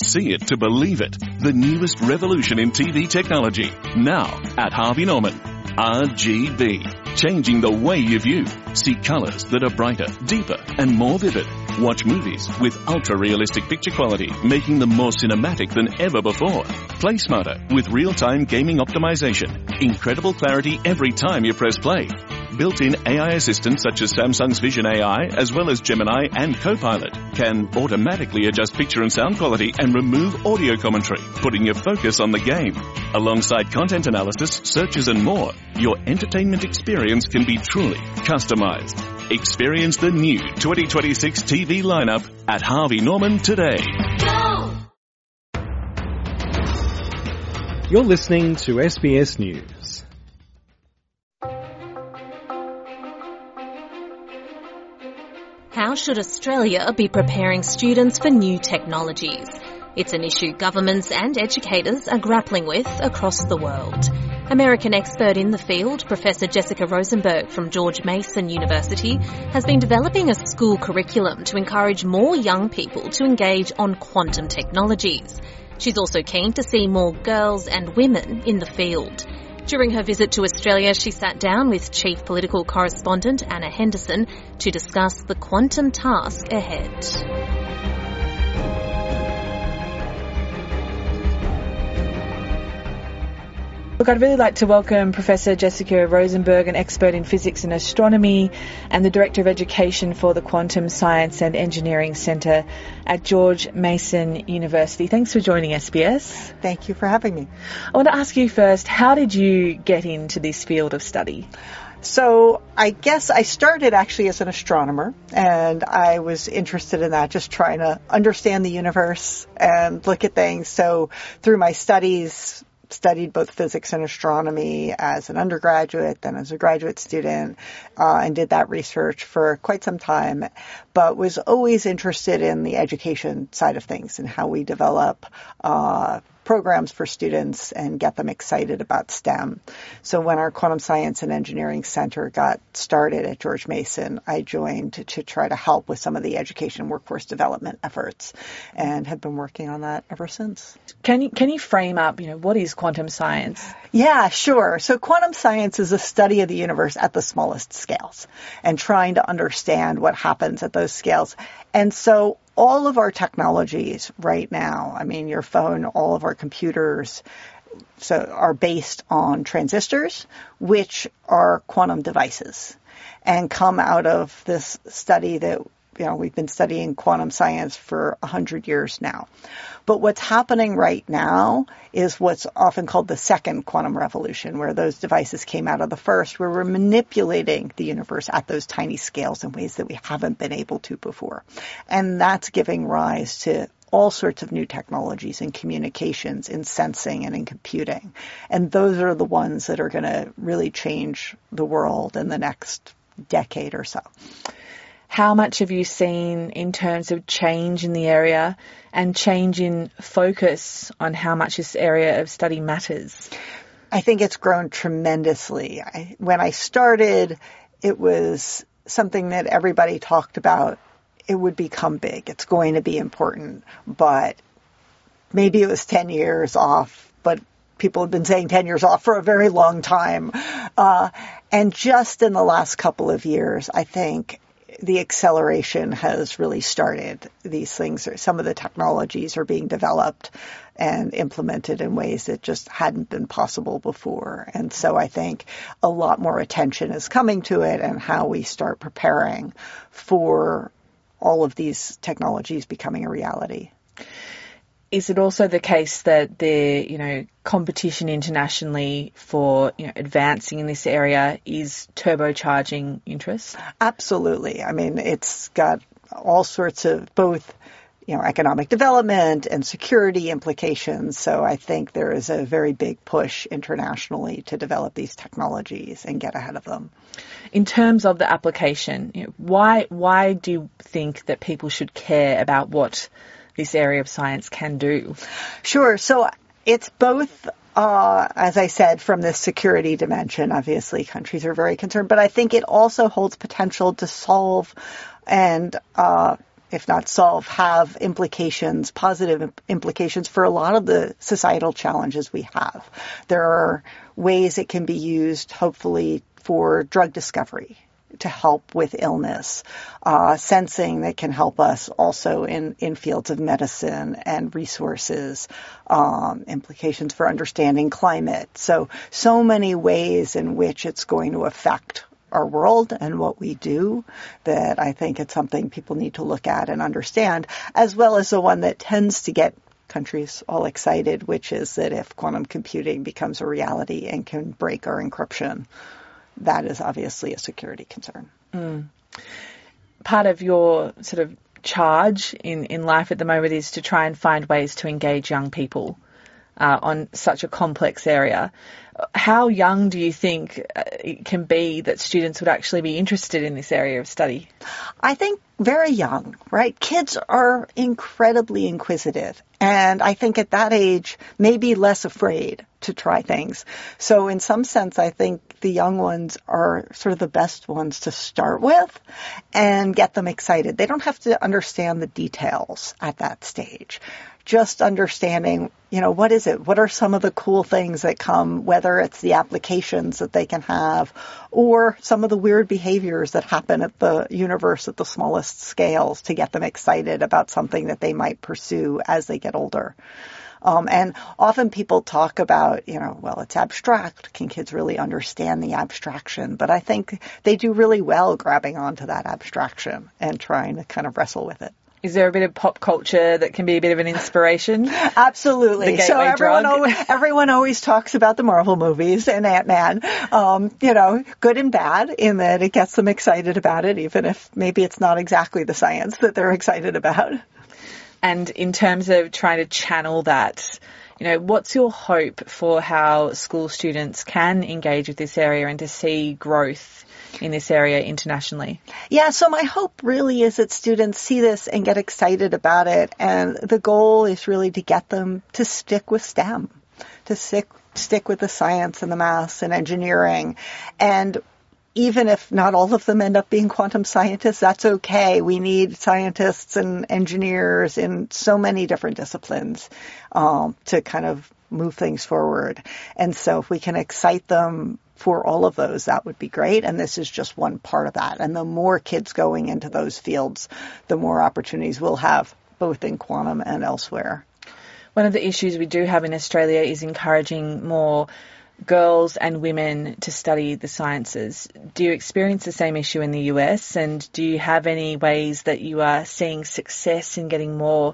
see it to believe it. The newest revolution in TV technology. Now at Harvey Norman. RGB. Changing the way you view. See colours that are brighter, deeper and more vivid. Watch movies with ultra-realistic picture quality, making them more cinematic than ever before. Play smarter with real-time gaming optimization. Incredible clarity every time you press play. Built-in AI assistants such as Samsung's Vision AI, as well as Gemini and Copilot, can automatically adjust picture and sound quality and remove audio commentary, putting your focus on the game. Alongside content analysis, searches and more, your entertainment experience can be truly customized. Experience the new 2026 TV lineup at Harvey Norman today. Go! You're listening to SBS News. How should Australia be preparing students for new technologies? It's an issue governments and educators are grappling with across the world. American expert in the field, Professor Jessica Rosenberg from George Mason University, has been developing a school curriculum to encourage more young people to engage on quantum technologies. She's also keen to see more girls and women in the field. During her visit to Australia, she sat down with Chief Political Correspondent Anna Henderson to discuss the quantum task ahead. Look, I'd really like to welcome Professor Jessica Rosenberg, an expert in physics and astronomy and the Director of Education for the Quantum Science and Engineering Centre at George Mason University. Thanks for joining SBS. Thank you for having me. I want to ask you first, how did you get into this field of study? So I guess I started actually as an astronomer, and I was interested in that, just trying to understand the universe and look at things. So through my studies, studied both physics and astronomy as an undergraduate, then as a graduate student, and did that research for quite some time, but was always interested in the education side of things and how we develop programs for students and get them excited about STEM. So when our Quantum Science and Engineering Center got started at George Mason, I joined to try to help with some of the education and workforce development efforts, and have been working on that ever since. Can you frame up, what is quantum science? Yeah, sure. So quantum science is a study of the universe at the smallest scales and trying to understand what happens at those scales. And so all of our technologies right now, your phone, all of our computers, are based on transistors, which are quantum devices, and come out of this study that, we've been studying quantum science for 100 years now. But what's happening right now is what's often called the second quantum revolution, where those devices came out of the first, where we're manipulating the universe at those tiny scales in ways that we haven't been able to before. And that's giving rise to all sorts of new technologies in communications, in sensing, and in computing. And those are the ones that are going to really change the world in the next decade or so. How much have you seen in terms of change in the area and change in focus on how much this area of study matters? I think it's grown tremendously. When I started, it was something that everybody talked about. It would become big. It's going to be important. But maybe it was 10 years off, but people have been saying 10 years off for a very long time. And just in the last couple of years, I think the acceleration has really started. These things, some of the technologies are being developed and implemented in ways that just hadn't been possible before. And so I think a lot more attention is coming to it and how we start preparing for all of these technologies becoming a reality. Is it also the case that the, competition internationally for, advancing in this area is turbocharging interest? Absolutely. It's got all sorts of both, economic development and security implications. So I think there is a very big push internationally to develop these technologies and get ahead of them. In terms of the application, why do you think that people should care about what this area of science can do? Sure. So it's both, as I said, from the security dimension. Obviously, countries are very concerned, but I think it also holds potential to solve and if not solve, have implications, positive implications for a lot of the societal challenges we have. There are ways it can be used, hopefully, for drug discovery to help with illness, sensing that can help us also in fields of medicine and resources, implications for understanding climate. So many ways in which it's going to affect our world and what we do, that I think it's something people need to look at and understand, as well as the one that tends to get countries all excited, which is that if quantum computing becomes a reality and can break our encryption, that is obviously a security concern. Part of your sort of charge in life at the moment is to try and find ways to engage young people on such a complex area. How young do you think it can be that students would actually be interested in this area of study? I think very young, right? Kids are incredibly inquisitive, and I think at that age, maybe less afraid to try things. So in some sense, I think the young ones are sort of the best ones to start with and get them excited. They don't have to understand the details at that stage. Just understanding, what is it? What are some of the cool things that come, whether it's the applications that they can have or some of the weird behaviors that happen at the universe at the smallest scales to get them excited about something that they might pursue as they get older. And often people talk about, it's abstract. Can kids really understand the abstraction? But I think they do really well grabbing onto that abstraction and trying to kind of wrestle with it. Is there a bit of pop culture that can be a bit of an inspiration? Absolutely. So everyone always talks about the Marvel movies and Ant-Man, good and bad in that it gets them excited about it, even if maybe it's not exactly the science that they're excited about. And in terms of trying to channel that, what's your hope for how school students can engage with this area and to see growth in this area internationally? Yeah, so my hope really is that students see this and get excited about it. And the goal is really to get them to stick with STEM, to stick with the science and the maths and engineering. And even if not all of them end up being quantum scientists, that's okay. We need scientists and engineers in so many different disciplines to kind of move things forward. And so if we can excite them for all of those, that would be great. And this is just one part of that. And the more kids going into those fields, the more opportunities we'll have, both in quantum and elsewhere. One of the issues we do have in Australia is encouraging more girls and women to study the sciences. Do you experience the same issue in the US? And do you have any ways that you are seeing success in getting more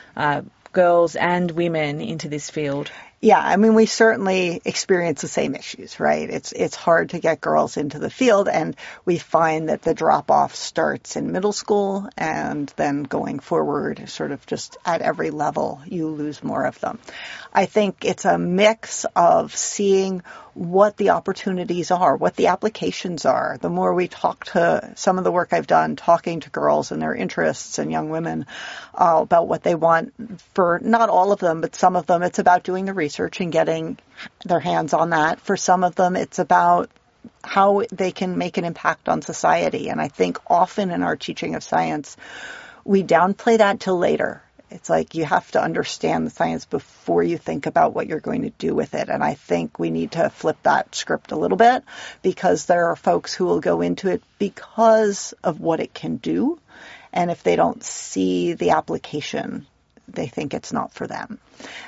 girls and women into this field? Yeah, we certainly experience the same issues, right? It's hard to get girls into the field, and we find that the drop-off starts in middle school, and then going forward, sort of just at every level, you lose more of them. I think it's a mix of seeing what the opportunities are, what the applications are. The more we talk to some of the work I've done, talking to girls and their interests and young women about what they want, for not all of them, but some of them, it's about doing the research and getting their hands on that. For some of them, it's about how they can make an impact on society. And I think often in our teaching of science, we downplay that till later. It's like you have to understand the science before you think about what you're going to do with it. And I think we need to flip that script a little bit, because there are folks who will go into it because of what it can do. And if they don't see the application, they think it's not for them.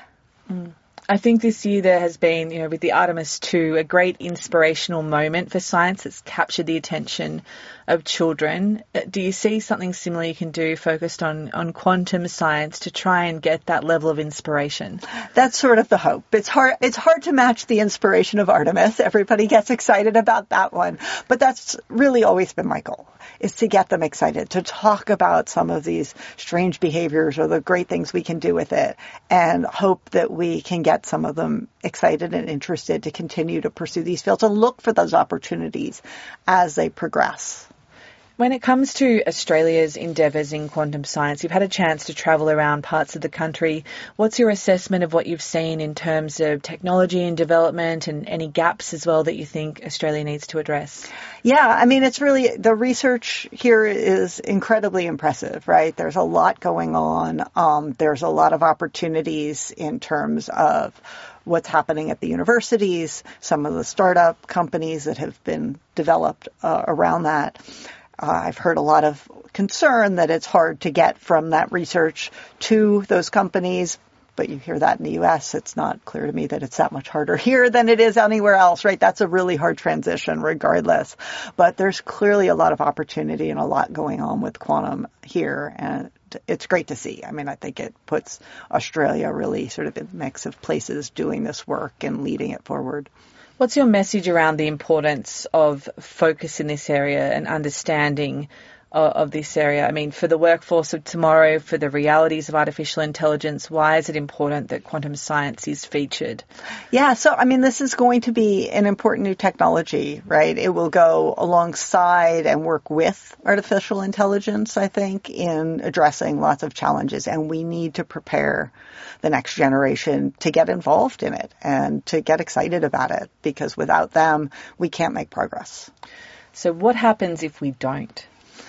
I think this year there has been, with the Artemis II, a great inspirational moment for science that's captured the attention of children. Do you see something similar you can do focused on quantum science to try and get that level of inspiration? That's sort of the hope. It's hard to match the inspiration of Artemis. Everybody gets excited about that one. But that's really always been my goal, is to get them excited, to talk about some of these strange behaviors or the great things we can do with it, and hope that we can get some of them excited and interested to continue to pursue these fields and look for those opportunities as they progress. When it comes to Australia's endeavours in quantum science, you've had a chance to travel around parts of the country. What's your assessment of what you've seen in terms of technology and development, and any gaps as well that you think Australia needs to address? Yeah, I mean, it's really, the research here is incredibly impressive, right? There's a lot going on. There's a lot of opportunities in terms of what's happening at the universities, some of the startup companies that have been developed around that. I've heard a lot of concern that it's hard to get from that research to those companies, but you hear that in the U.S. It's not clear to me that it's that much harder here than it is anywhere else, right? That's a really hard transition regardless. But there's clearly a lot of opportunity and a lot going on with quantum here, and it's great to see. I mean, I think it puts Australia really sort of in the mix of places doing this work and leading it forward. What's your message around the importance of focus in this area and understanding of this area? I mean, for the workforce of tomorrow, for the realities of artificial intelligence, why is it important that quantum science is featured? Yeah, so, I mean, this is going to be an important new technology, right? It will go alongside and work with artificial intelligence, I think, in addressing lots of challenges. And we need to prepare the next generation to get involved in it and to get excited about it, because without them, we can't make progress. So what happens if we don't?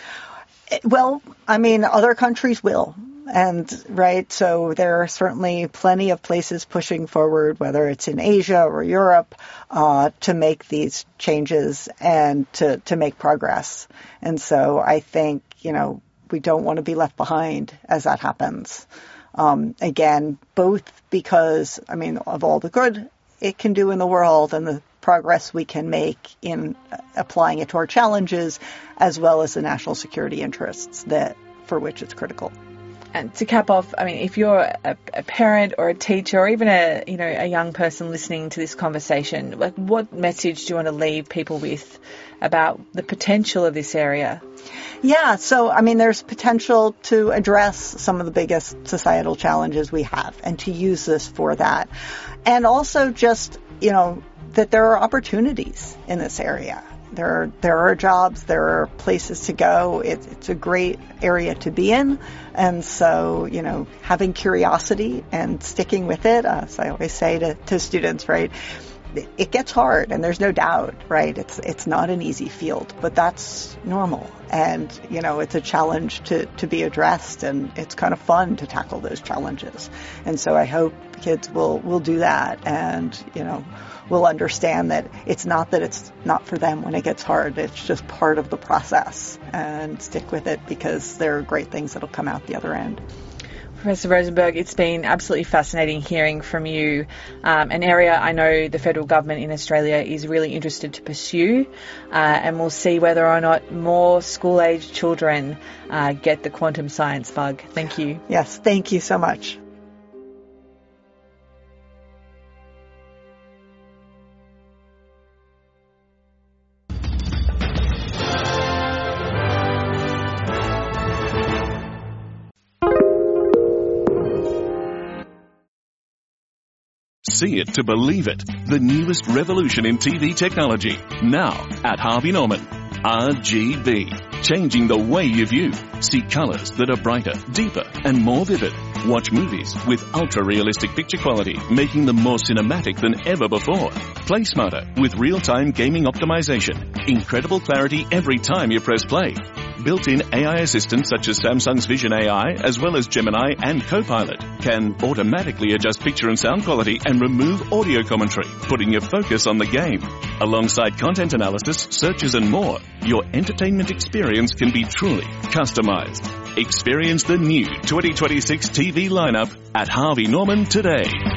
Well, I mean, other countries will. And, right, so there are certainly plenty of places pushing forward, whether it's in Asia or Europe, to make these changes and to make progress. And so I think, we don't want to be left behind as that happens. Again, both because, of all the good it can do in the world and the progress we can make in applying it to our challenges, as well as the national security interests for which it's critical. And to cap off, if you're a parent or a teacher or even a young person listening to this conversation, what message do you want to leave people with about the potential of this area? Yeah, so, there's potential to address some of the biggest societal challenges we have and to use this for that. And also just, that there are opportunities in this area. There are jobs, there are places to go. It's a great area to be in. And so, having curiosity and sticking with it, as I always say to students, right, it gets hard, and there's no doubt, right? It's not an easy field, but that's normal. And, it's a challenge to be addressed, and it's kind of fun to tackle those challenges. And so I hope kids will do that, and, will understand that it's not for them when it gets hard. It's just part of the process, and stick with it because there are great things that'll come out the other end. Professor Rosenberg, it's been absolutely fascinating hearing from you, an area I know the federal government in Australia is really interested to pursue, and we'll see whether or not more school-aged children get the quantum science bug. Thank you. Yes, thank you so much. See it to believe it. The newest revolution in TV technology. Now at Harvey Norman. RGB. Changing the way you view. See colors that are brighter, deeper, and more vivid. Watch movies with ultra-realistic picture quality, making them more cinematic than ever before. Play smarter with real-time gaming optimization. Incredible clarity every time you press play. Built-in AI assistants such as Samsung's Vision AI, as well as Gemini and Copilot, can automatically adjust picture and sound quality and remove audio commentary, putting your focus on the game. Alongside content analysis, searches and more, your entertainment experience can be truly customized. Experience the new 2026 TV lineup at Harvey Norman today.